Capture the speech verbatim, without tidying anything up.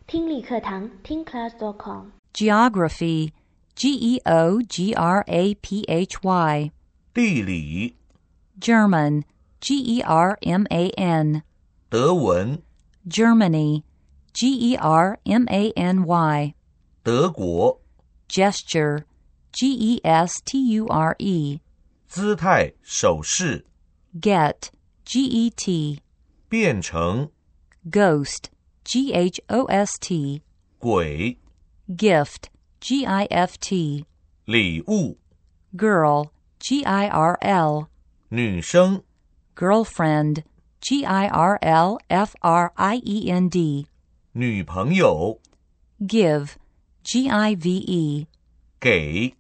听力课堂听 class dot com。 Geography, G E O G R A P H Y. 地理 German, G E R M A N. 德文 Germany, G E R M A N Y. 德国 Gesture, G E S T U R E. 姿态手势 Get, G E T. 变成 Ghost, G H O S T. 鬼 Gift, G I F T. 礼物 Girl, G I R L. 女生 Girlfriend, G I R L F R I E N D. 女朋友 Give, G I V E. 给